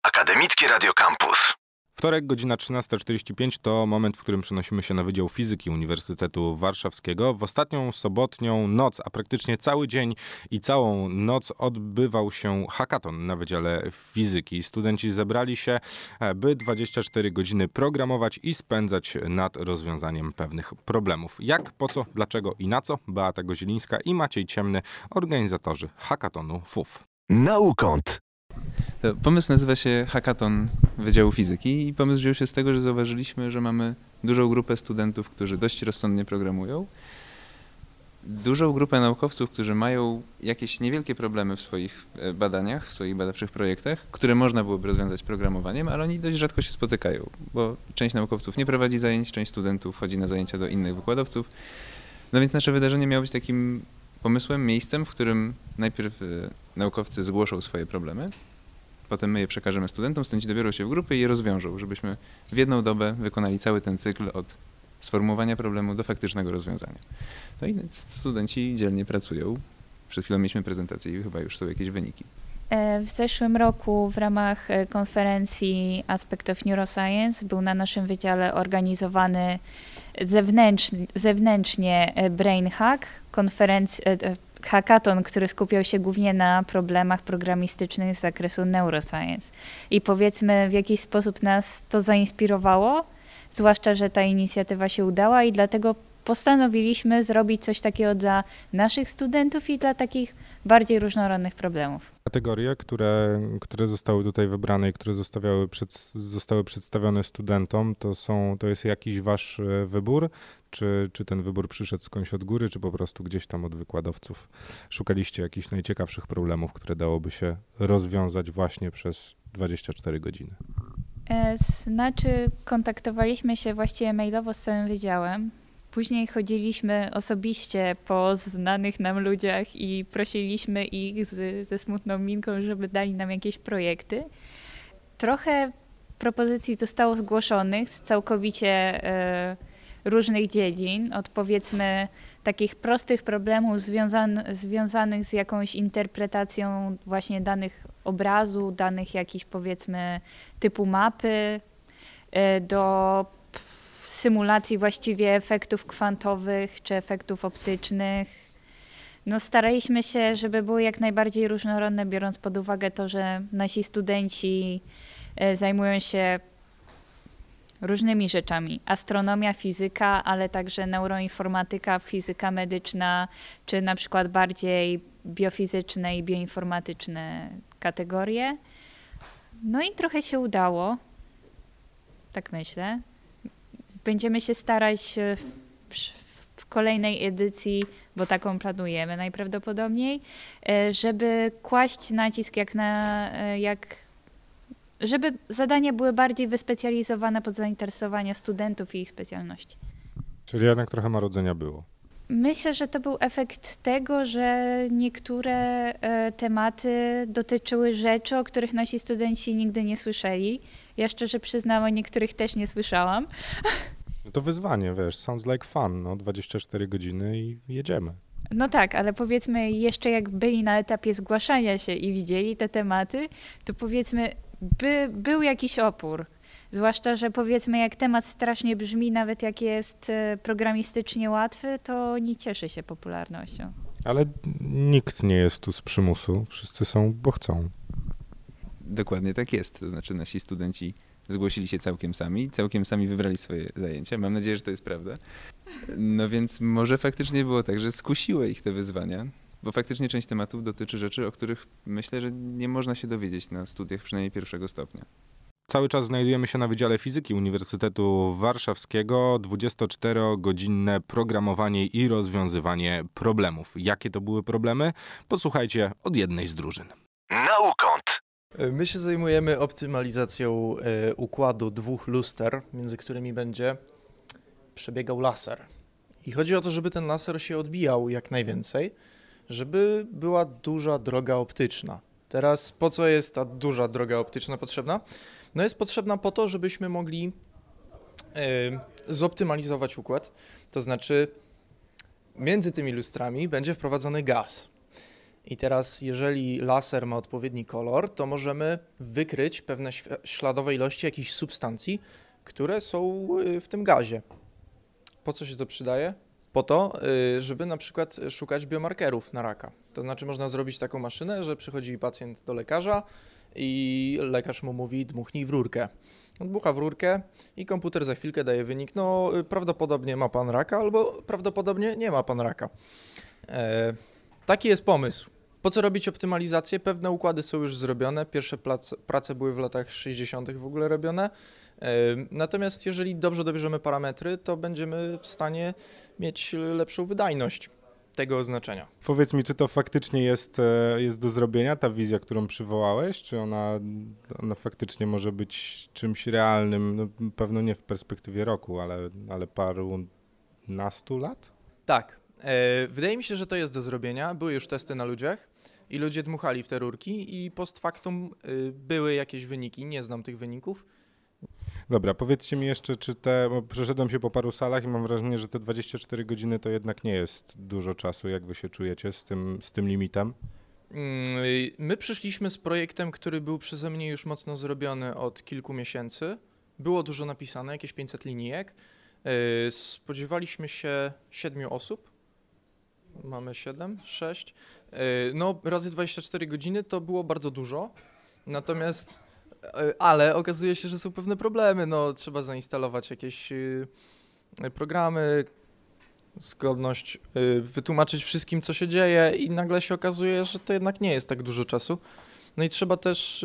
Akademickie Radio Campus. Wtorek, godzina 13:45 to moment, w którym przenosimy się na Wydział Fizyki Uniwersytetu Warszawskiego. W ostatnią sobotnią noc, a praktycznie cały dzień i całą noc odbywał się hackathon na Wydziale Fizyki. Studenci zebrali się, by 24 godziny programować i spędzać nad rozwiązaniem pewnych problemów. Jak, po co, dlaczego i na co? Beata Gozielińska i Maciej Ciemny, organizatorzy hackathonu FUF. Naukąt. Pomysł nazywa się Hackathon Wydziału Fizyki i pomysł wziął się z tego, że zauważyliśmy, że mamy dużą grupę studentów, którzy dość rozsądnie programują, dużą grupę naukowców, którzy mają jakieś niewielkie problemy w swoich badaniach, w swoich badawczych projektach, które można byłoby rozwiązać programowaniem, ale oni dość rzadko się spotykają, bo część naukowców nie prowadzi zajęć, część studentów chodzi na zajęcia do innych wykładowców. No więc nasze wydarzenie miało być takim pomysłem, miejscem, w którym najpierw naukowcy zgłoszą swoje problemy, potem my je przekażemy studentom, studenci dobiorą się w grupy i je rozwiążą, żebyśmy w jedną dobę wykonali cały ten cykl od sformułowania problemu do faktycznego rozwiązania. No i studenci dzielnie pracują. Przed chwilą mieliśmy prezentację i chyba już są jakieś wyniki. W zeszłym roku w ramach konferencji Aspect of Neuroscience był na naszym wydziale organizowany zewnętrznie Brain Hack, hackathon, który skupiał się głównie na problemach programistycznych z zakresu neuroscience. I powiedzmy, w jakiś sposób nas to zainspirowało, zwłaszcza, że ta inicjatywa się udała i dlatego postanowiliśmy zrobić coś takiego dla naszych studentów i dla takich bardziej różnorodnych problemów. Kategorie, które zostały tutaj wybrane i które zostały przedstawione studentom, to jest jakiś wasz wybór? Czy ten wybór przyszedł skądś od góry, czy po prostu gdzieś tam od wykładowców? Szukaliście jakichś najciekawszych problemów, które dałoby się rozwiązać właśnie przez 24 godziny? Kontaktowaliśmy się właściwie mailowo z całym wydziałem. Później chodziliśmy osobiście po znanych nam ludziach i prosiliśmy ich ze smutną minką, żeby dali nam jakieś projekty. Trochę propozycji zostało zgłoszonych z całkowicie różnych dziedzin, od powiedzmy takich prostych problemów związanych z jakąś interpretacją właśnie danych obrazu, danych jakichś powiedzmy typu mapy, do symulacji właściwie efektów kwantowych czy efektów optycznych. No, staraliśmy się, żeby były jak najbardziej różnorodne, biorąc pod uwagę to, że nasi studenci zajmują się różnymi rzeczami. Astronomia, fizyka, ale także neuroinformatyka, fizyka medyczna, czy na przykład bardziej biofizyczne i bioinformatyczne kategorie. No i trochę się udało, tak myślę. Będziemy się starać w kolejnej edycji, bo taką planujemy najprawdopodobniej, żeby kłaść nacisk żeby zadania były bardziej wyspecjalizowane pod zainteresowania studentów i ich specjalności. Czyli jednak trochę marudzenia było. Myślę, że to był efekt tego, że niektóre tematy dotyczyły rzeczy, o których nasi studenci nigdy nie słyszeli. Ja szczerze przyznam, o niektórych też nie słyszałam. No to wyzwanie, wiesz, sounds like fun, 24 godziny i jedziemy. No tak, ale powiedzmy jeszcze jak byli na etapie zgłaszania się i widzieli te tematy, to powiedzmy był jakiś opór. Zwłaszcza, że powiedzmy jak temat strasznie brzmi, nawet jak jest programistycznie łatwy, to nie cieszy się popularnością. Ale nikt nie jest tu z przymusu, wszyscy są, bo chcą. Dokładnie tak jest, to znaczy nasi studenci zgłosili się całkiem sami wybrali swoje zajęcia. Mam nadzieję, że to jest prawda. No więc może faktycznie było tak, że skusiły ich te wyzwania, bo faktycznie część tematów dotyczy rzeczy, o których myślę, że nie można się dowiedzieć na studiach przynajmniej pierwszego stopnia. Cały czas znajdujemy się na Wydziale Fizyki Uniwersytetu Warszawskiego. 24-godzinne programowanie i rozwiązywanie problemów. Jakie to były problemy? Posłuchajcie od jednej z drużyn. Naukąt. My się zajmujemy optymalizacją układu dwóch luster, między którymi będzie przebiegał laser. I chodzi o to, żeby ten laser się odbijał jak najwięcej, żeby była duża droga optyczna. Teraz po co jest ta duża droga optyczna potrzebna? No jest potrzebna po to, żebyśmy mogli zoptymalizować układ, to znaczy między tymi lustrami będzie wprowadzony gaz. I teraz, jeżeli laser ma odpowiedni kolor, to możemy wykryć pewne śladowe ilości jakichś substancji, które są w tym gazie. Po co się to przydaje? Po to, żeby na przykład szukać biomarkerów na raka. To znaczy można zrobić taką maszynę, że przychodzi pacjent do lekarza i lekarz mu mówi: dmuchnij w rurkę. On dmucha w rurkę i komputer za chwilkę daje wynik: no prawdopodobnie ma pan raka albo prawdopodobnie nie ma pan raka. Taki jest pomysł. Po co robić optymalizację? Pewne układy są już zrobione, pierwsze prace były w latach 60. w ogóle robione. Natomiast jeżeli dobrze dobierzemy parametry, to będziemy w stanie mieć lepszą wydajność tego oznaczenia. Powiedz mi, czy to faktycznie jest do zrobienia, ta wizja, którą przywołałeś? Czy ona faktycznie może być czymś realnym? No, pewno nie w perspektywie roku, ale parunastu lat? Tak. Wydaje mi się, że to jest do zrobienia. Były już testy na ludziach i ludzie dmuchali w te rurki i post factum były jakieś wyniki. Nie znam tych wyników. Dobra, powiedzcie mi jeszcze, bo przeszedłem się po paru salach i mam wrażenie, że te 24 godziny to jednak nie jest dużo czasu. Jak wy się czujecie z tym limitem? My przyszliśmy z projektem, który był przeze mnie już mocno zrobiony od kilku miesięcy. Było dużo napisane, jakieś 500 linijek. Spodziewaliśmy się 7 osób. Mamy 7, 6. No, razy 24 godziny to było bardzo dużo. Natomiast, ale okazuje się, że są pewne problemy. No, trzeba zainstalować jakieś programy, zgodność, wytłumaczyć wszystkim, co się dzieje, i nagle się okazuje, że to jednak nie jest tak dużo czasu. No i trzeba też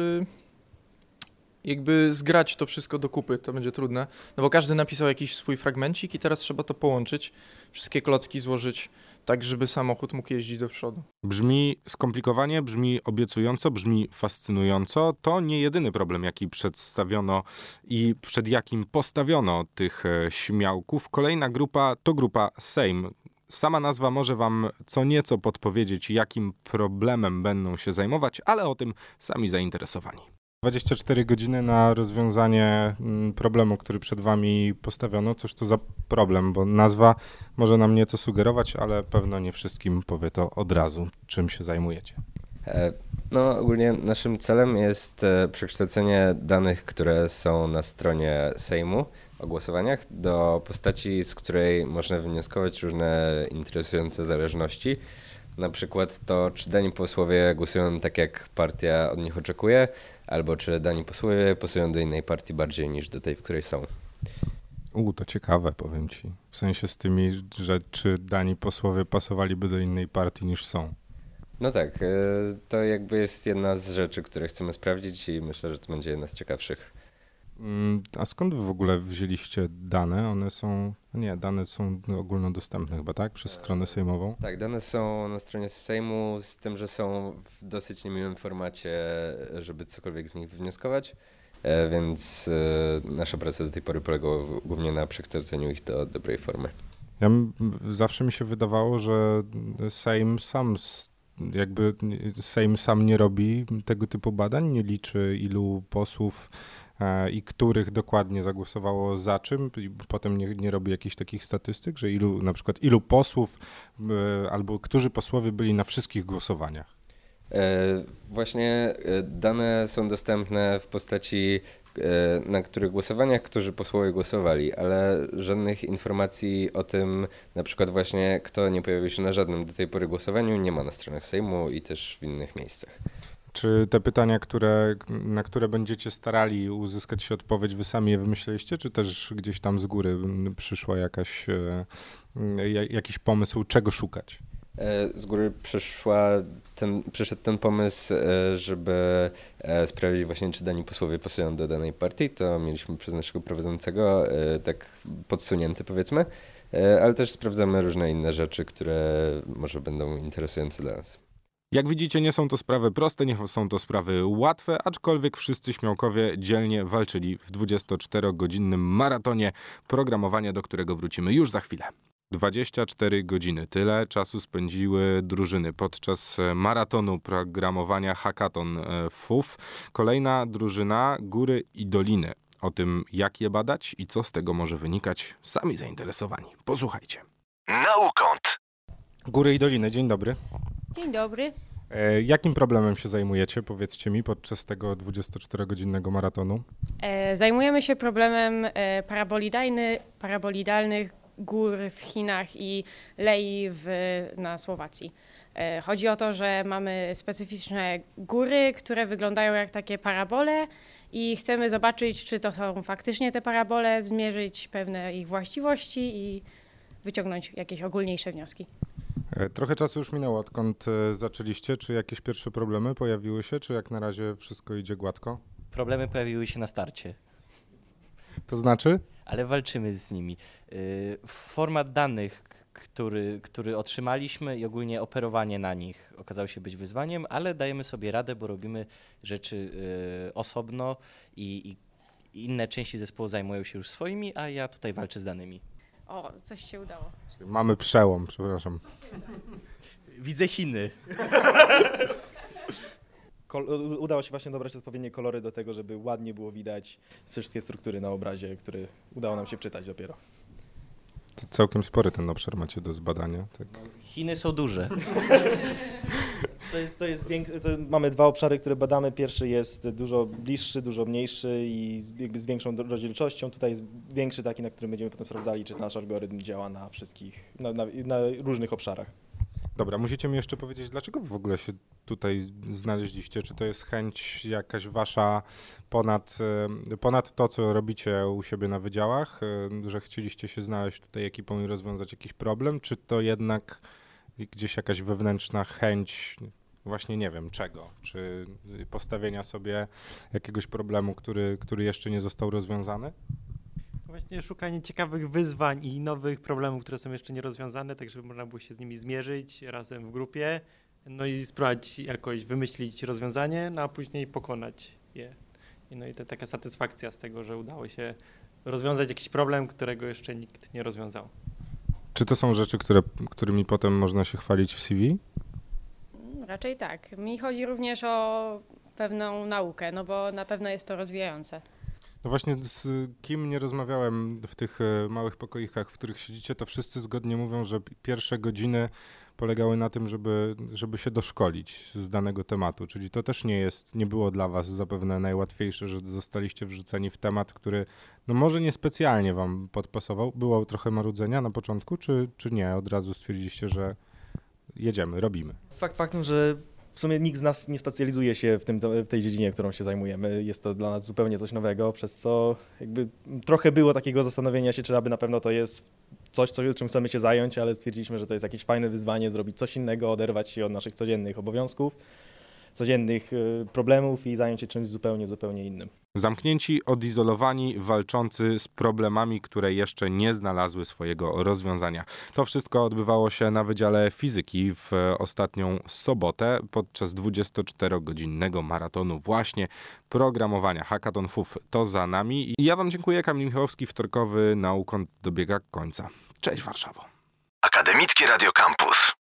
jakby zgrać to wszystko do kupy, to będzie trudne, no bo każdy napisał jakiś swój fragmencik i teraz trzeba to połączyć, wszystkie klocki złożyć tak, żeby samochód mógł jeździć do przodu. Brzmi skomplikowanie, brzmi obiecująco, brzmi fascynująco. To nie jedyny problem, jaki przedstawiono i przed jakim postawiono tych śmiałków. Kolejna grupa to grupa Sejm. Sama nazwa może wam co nieco podpowiedzieć, jakim problemem będą się zajmować, ale o tym sami zainteresowani. 24 godziny na rozwiązanie problemu, który przed wami postawiono. Cóż to za problem, bo nazwa może nam nieco sugerować, ale pewno nie wszystkim powie to od razu, czym się zajmujecie. No, ogólnie naszym celem jest przekształcenie danych, które są na stronie Sejmu o głosowaniach, do postaci, z której można wywnioskować różne interesujące zależności. Na przykład to, czy dani posłowie głosują tak, jak partia od nich oczekuje, albo czy dani posłowie pasują do innej partii bardziej niż do tej, w której są. To ciekawe, powiem ci. W sensie z tymi, że czy dani posłowie pasowaliby do innej partii niż są. No tak, to jakby jest jedna z rzeczy, które chcemy sprawdzić i myślę, że to będzie jedna z ciekawszych. A skąd wy w ogóle wzięliście dane? Dane są ogólnodostępne chyba, tak? Przez stronę sejmową? Tak, dane są na stronie Sejmu, z tym, że są w dosyć niemiłym formacie, żeby cokolwiek z nich wywnioskować, więc nasza praca do tej pory polegała głównie na przekształceniu ich do dobrej formy. Zawsze mi się wydawało, że Sejm sam nie robi tego typu badań, nie liczy ilu posłów i których dokładnie zagłosowało za czym, i potem nie robi jakichś takich statystyk, że na przykład ilu posłów albo którzy posłowie byli na wszystkich głosowaniach. Właśnie dane są dostępne w postaci, na których głosowaniach którzy posłowie głosowali, ale żadnych informacji o tym, na przykład właśnie kto nie pojawił się na żadnym do tej pory głosowaniu, nie ma na stronach Sejmu i też w innych miejscach. Czy te pytania, na które będziecie starali uzyskać się odpowiedź, wy sami je wymyśleliście, czy też gdzieś tam z góry przyszła jakiś pomysł, czego szukać? Z góry przyszedł ten pomysł, żeby sprawdzić właśnie, czy dani posłowie pasują do danej partii. To mieliśmy przez naszego prowadzącego tak podsunięty, powiedzmy, ale też sprawdzamy różne inne rzeczy, które może będą interesujące dla nas. Jak widzicie, nie są to sprawy proste, nie są to sprawy łatwe, aczkolwiek wszyscy śmiałkowie dzielnie walczyli w 24-godzinnym maratonie programowania, do którego wrócimy już za chwilę. 24 godziny. Tyle czasu spędziły drużyny podczas maratonu programowania Hackathon FUF. Kolejna drużyna Góry i Doliny. O tym, jak je badać i co z tego może wynikać, sami zainteresowani. Posłuchajcie. Naukąt. Góry i Doliny, dzień dobry. Dzień dobry. Jakim problemem się zajmujecie, powiedzcie mi, podczas tego 24-godzinnego maratonu? Zajmujemy się problemem parabolidalnych gór w Chinach i lei na Słowacji. Chodzi o to, że mamy specyficzne góry, które wyglądają jak takie parabole i chcemy zobaczyć, czy to są faktycznie te parabole, zmierzyć pewne ich właściwości i wyciągnąć jakieś ogólniejsze wnioski. Trochę czasu już minęło, odkąd zaczęliście. Czy jakieś pierwsze problemy pojawiły się, czy jak na razie wszystko idzie gładko? Problemy pojawiły się na starcie, To znaczy? ale walczymy z nimi. Format danych, który otrzymaliśmy i ogólnie operowanie na nich okazało się być wyzwaniem, ale dajemy sobie radę, bo robimy rzeczy osobno i inne części zespołu zajmują się już swoimi, a ja tutaj walczę z danymi. O, coś się udało. Mamy przełom, przepraszam. Widzę Chiny. Udało się właśnie dobrać odpowiednie kolory do tego, żeby ładnie było widać wszystkie struktury na obrazie, który udało nam się wczytać dopiero. To całkiem spory ten obszar macie do zbadania. Tak. Chiny są duże. Mamy dwa obszary, które badamy. Pierwszy jest dużo bliższy, dużo mniejszy i z większą rozdzielczością. Tutaj jest większy taki, na którym będziemy potem sprawdzali, czy nasz algorytm działa na wszystkich, na różnych obszarach. Dobra, musicie mi jeszcze powiedzieć, dlaczego w ogóle się tutaj znaleźliście? Czy to jest chęć jakaś wasza ponad to, co robicie u siebie na wydziałach, że chcieliście się znaleźć tutaj ekipą i rozwiązać jakiś problem, czy to jednak gdzieś jakaś wewnętrzna chęć, właśnie nie wiem czego, czy postawienia sobie jakiegoś problemu, który jeszcze nie został rozwiązany? Właśnie szukanie ciekawych wyzwań i nowych problemów, które są jeszcze nierozwiązane, tak żeby można było się z nimi zmierzyć razem w grupie, no i spróbować jakoś wymyślić rozwiązanie, no a później pokonać je. No i to taka satysfakcja z tego, że udało się rozwiązać jakiś problem, którego jeszcze nikt nie rozwiązał. Czy to są rzeczy, którymi potem można się chwalić w CV? Raczej tak. Mi chodzi również o pewną naukę, no bo na pewno jest to rozwijające. No właśnie z kim nie rozmawiałem w tych małych pokoikach, w których siedzicie, to wszyscy zgodnie mówią, że pierwsze godziny polegały na tym, żeby się doszkolić z danego tematu, czyli to też nie było dla was zapewne najłatwiejsze, że zostaliście wrzuceni w temat, który no może niespecjalnie wam podpasował. Było trochę marudzenia na początku, czy nie? Od razu stwierdziliście, że jedziemy, robimy. Faktem, że w sumie nikt z nas nie specjalizuje się w tej dziedzinie, którą się zajmujemy. Jest to dla nas zupełnie coś nowego, przez co jakby trochę było takiego zastanowienia się, czy aby na pewno to jest coś, czym chcemy się zająć, ale stwierdziliśmy, że to jest jakieś fajne wyzwanie, zrobić coś innego, oderwać się od naszych codziennych obowiązków, codziennych problemów i zająć się czymś zupełnie innym. Zamknięci, odizolowani, walczący z problemami, które jeszcze nie znalazły swojego rozwiązania. To wszystko odbywało się na Wydziale Fizyki w ostatnią sobotę podczas 24-godzinnego maratonu właśnie programowania. Hackathon FUF to za nami. I ja wam dziękuję. Kamil Michałowski, wtorkowy Naukąt dobiega końca. Cześć Warszawo. Akademickie Radio Campus.